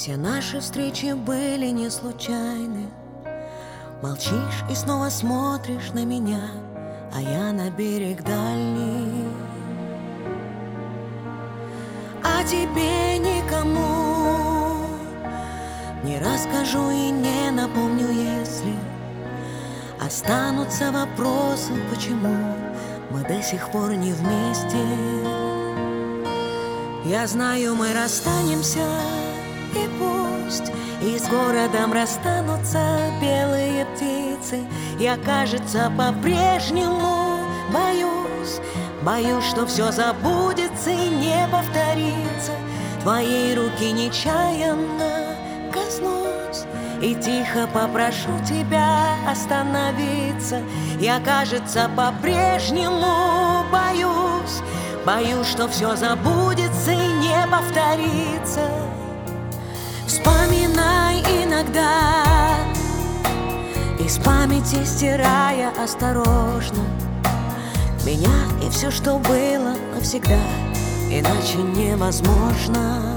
Все наши встречи были не случайны. Молчишь и снова смотришь на меня, а я на берег дальний. А тебе никому не расскажу и не напомню, если останутся вопросы, почему мы до сих пор не вместе. Я знаю, мы расстанемся, и пусть и с городом расстанутся белые птицы. Я, кажется, по-прежнему боюсь, что все забудется и не повторится. Твоей руки нечаянно коснусь и тихо попрошу тебя остановиться. Я, кажется, по-прежнему боюсь, что все забудется и не повторится. Вспоминай иногда, из памяти стирая осторожно меня и все, что было навсегда, иначе невозможно.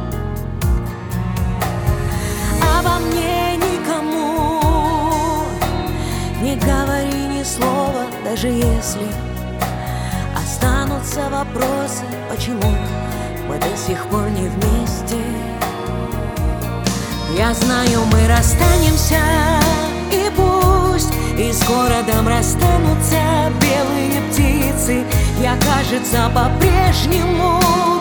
Обо мне никому не говори ни слова, даже если останутся вопросы, почему мы до сих пор не вместе. Я знаю, мы расстанемся, и пусть и с городом расстанутся белые птицы. Я, кажется, по-прежнему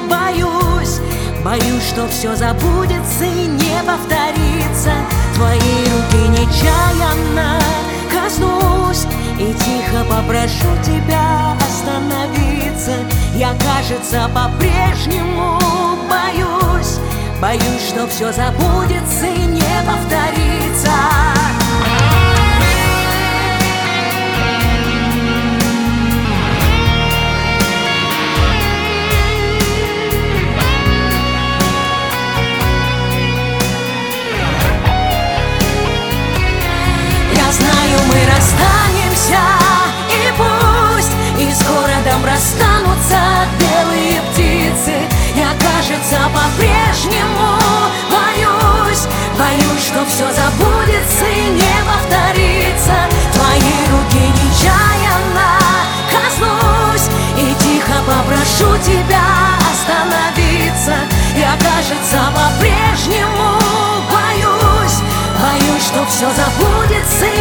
боюсь, что все забудется и не повторится. Твоей руки нечаянно коснусь и тихо попрошу тебя остановиться. Я, кажется, по-прежнему боюсь, что все забудется и не повторится. Я знаю, мы расстанемся, и пусть и с городом расстанутся белые птицы. Я, кажется, по-прежнему боюсь, что все забудется и не повторится. Твои руки нечаянно коснусь и тихо попрошу тебя остановиться. Я, кажется, по-прежнему боюсь, что все забудется